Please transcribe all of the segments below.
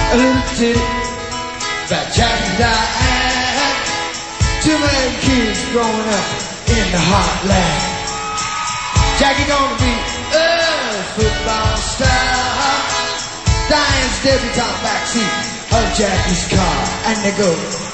a little ditty about Jackie Diane. Two million kids growing up in the heartland. Jackie gonna be a football star. Diane's debutante backseat of Jackie's car, and they go.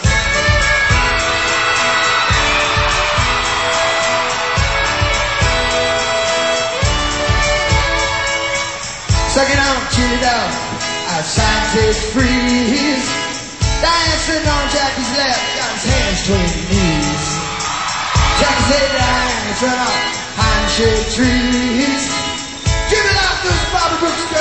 Sucking on chili dog outside Ted Freeze. Diane sitting on Jackie's lap, got his hands between his knees. Jackie said, Diane, let's run off handshake trees. Give it up, this Bobby Brooks.